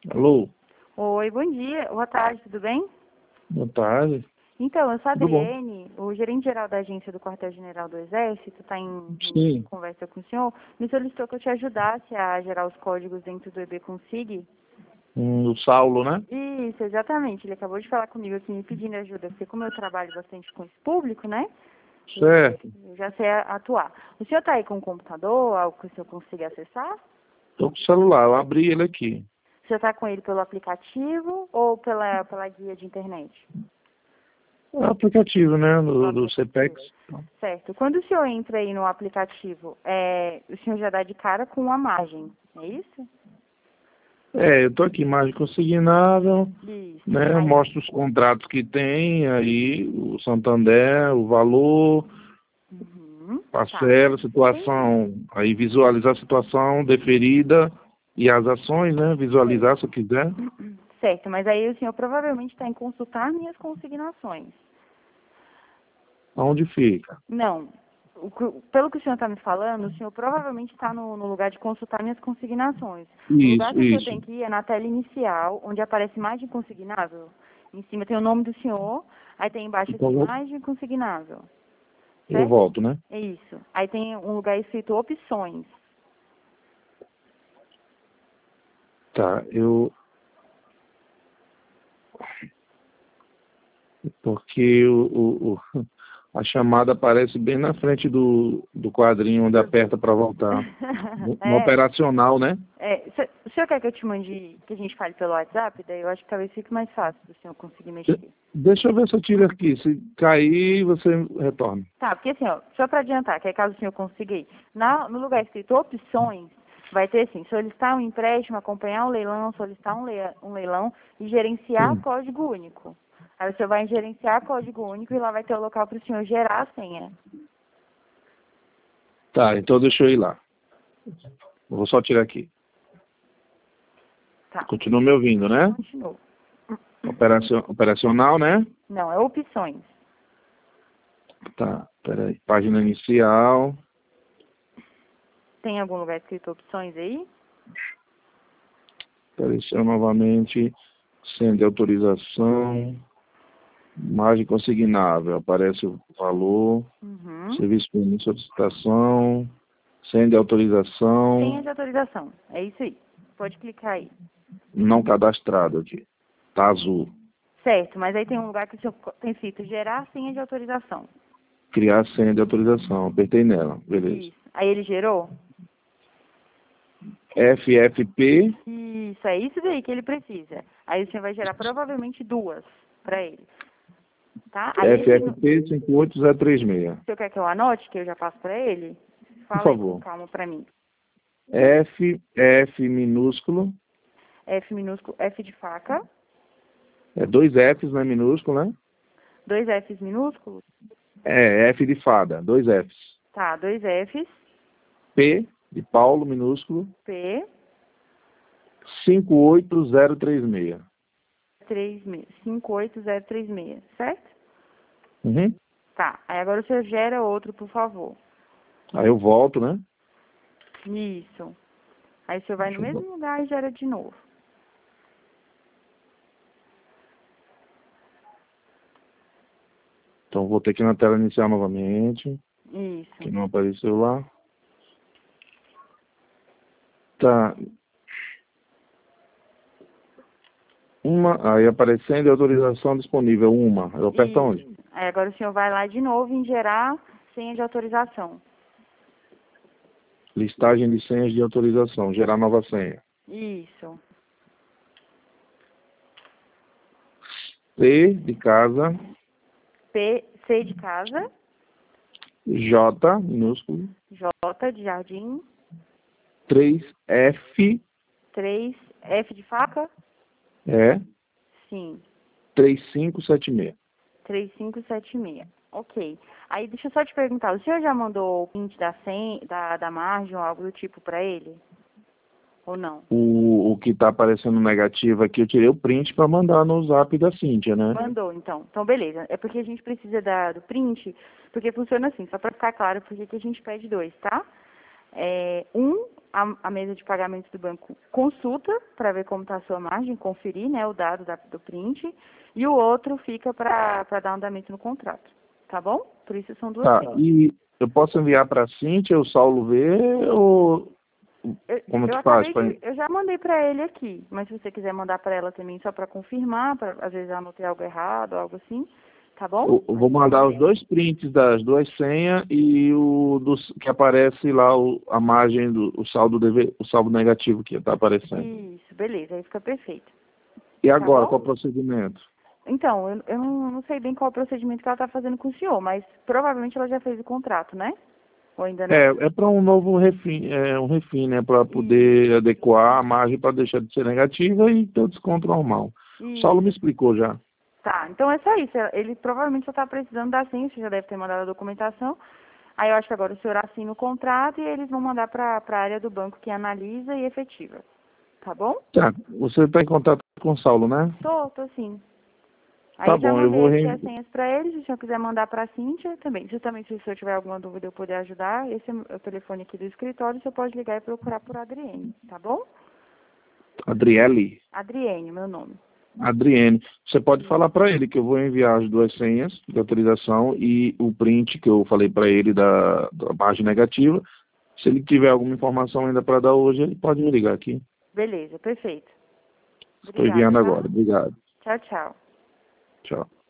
Alô, Oi, bom dia, boa tarde, tudo bem? boa tarde. Então, eu sou a Tudo bom? Adriene, o gerente-geral da agência do Quartel-General do Exército, está em Sim, conversa com o senhor, me solicitou que eu te ajudasse a gerar os códigos dentro do EB-Consig. o Saulo, né? Isso, exatamente, ele acabou de falar comigo aqui me pedindo ajuda, porque como eu trabalho bastante com esse público, né, Certo. eu já sei atuar. O senhor está aí com o computador, algo que o senhor consiga acessar? Tô com o celular, eu abri ele aqui. O senhor está com ele pelo aplicativo ou pela guia de internet? É o aplicativo, né? No Do aplicativo. CPEX. Certo. Quando o senhor entra aí no aplicativo, o senhor já dá de cara com a margem, é isso? É, eu tô aqui, imagem consignável, Isso. né? Aí, Mostra os contratos que tem aí, o Santander, o valor, tá. parcela, Entendi. situação, aí visualizar a situação deferida e as ações, né? Visualizar se eu quiser. Certo, mas aí o senhor provavelmente está em consultar minhas consignações. Aonde fica? Não. Pelo que o senhor está me falando, o senhor provavelmente está no lugar de consultar minhas consignações. O lugar Isso, que o senhor isso. tem que ir é na tela inicial, onde aparece margem consignável. Em cima tem o nome do senhor, aí tem embaixo Então assim, margem consignável. eu Certo? volto, né? É isso. Aí tem um lugar escrito opções. Tá, porque a chamada aparece bem na frente do quadrinho onde aperta para voltar. No É, operacional, né? o senhor quer que eu te mande, que a gente fale pelo WhatsApp? Daí eu acho que talvez fique mais fácil do senhor conseguir mexer. Deixa eu ver se eu tiro aqui. Se cair, você retorna. Tá, porque assim, ó, só para adiantar, que é caso o senhor consiga ir, no lugar escrito opções, vai ter assim, solicitar um empréstimo, acompanhar um leilão, solicitar um leilão e gerenciar Sim. código único. Aí o senhor vai em gerenciar código único e lá vai ter o local para o senhor gerar a senha. Tá, então deixa eu ir lá. Eu vou só tirar aqui. Tá, Continua me ouvindo, né? continuou. Operacional, né? Não, é opções. Tá, peraí. Página inicial. Tem algum lugar escrito opções aí? Apareceu novamente. Sem de autorização. Margem consignável. Aparece o valor. Uhum. Serviço de solicitação. Sem de autorização. Senha de autorização. É isso aí. Pode clicar aí. Não cadastrado aqui. Tá azul. Certo, mas aí tem um lugar que o senhor tem escrito gerar senha de autorização. Criar senha de autorização. Apertei nela. Beleza. Isso. Aí ele gerou? FFP. Isso, é isso daí que ele precisa. Aí o senhor vai gerar provavelmente duas para ele. Tá? Aí ele, o FFP 58036. senhor quer que eu anote, que eu já passo para ele? Por Fala aí com favor. calma para mim. F minúsculo. F minúsculo, F de faca, É dois Fs, né? Minúsculo, né? dois Fs minúsculos, É, F de fada. Dois Fs. tá, dois Fs, P de Paulo, minúsculo. P, 58036. 58036, certo? Uhum. Tá, aí agora o senhor gera outro, por favor. Aí eu volto, né? Isso. Aí o senhor vai no Deixa eu mesmo lugar e gera de novo. Então vou ter aqui na tela inicial novamente. Que Isso. não apareceu lá. Tá. Aí aparecendo autorização disponível. Uma. Eu aperto onde? Isso. Aí agora o senhor vai lá de novo em gerar senha de autorização. Listagem de senhas de autorização. Gerar nova senha. Isso. C de casa. P, C de casa, J, minúsculo. J de jardim, 3F, 3, F de faca, é, sim, 3576. 3576. Ok. Aí deixa eu só te perguntar, o senhor já mandou o print da senha, da margem ou algo do tipo para ele? Ou não? O que está aparecendo negativo aqui, eu tirei o print para mandar no zap da Cíntia, né? Mandou, então. Então, beleza. É porque a gente precisa do print, porque funciona assim, só para ficar claro por que a gente pede dois, tá? Um a mesa de pagamentos do banco consulta para ver como está a sua margem, conferir, né, o dado do print, e o outro fica para dar andamento no contrato, tá bom? Por isso são duas Tá, senhas. e eu posso enviar para a Cíntia, o Saulo ver, ou como que faz? Eu já mandei para ele aqui, mas se você quiser mandar para ela também só para confirmar, às vezes eu anotei algo errado, algo assim, tá bom? Eu vou mandar os 2 prints das 2 senhas e que aparece lá a margem o saldo negativo que está aparecendo. Isso, beleza, aí fica perfeito. E agora, bom? qual é o procedimento? Então, eu não sei bem qual o procedimento que ela está fazendo com o senhor, mas provavelmente ela já fez o contrato, né? Ou ainda não? É para um novo refim, né? Para poder adequar a margem para deixar de ser negativa e ter o desconto normal. O Saulo me explicou já. Tá, então é só isso. Ele provavelmente só está precisando da senha, você já deve ter mandado a documentação. Aí eu acho que agora o senhor assina o contrato e eles vão mandar para a área do banco que analisa e efetiva. Tá bom? Tá, você está em contato com o Saulo, né? Tô sim. Aí Tá eu já bom, eu mandei vou... aqui as senhas para eles, se o senhor quiser mandar para a Cíntia também. Justamente se o senhor tiver alguma dúvida eu puder ajudar, esse é o telefone aqui do escritório, o senhor pode ligar e procurar por Adriene, tá bom? Adriele? Adriene, meu nome. Adriene, você pode falar para ele que eu vou enviar as 2 senhas de autorização e o print que eu falei para ele da margem negativa. Se ele tiver alguma informação ainda para dar hoje, ele pode me ligar aqui. Beleza, perfeito. Estou Obrigada, enviando tá? agora. Obrigado. Tchau, tchau. Tchau.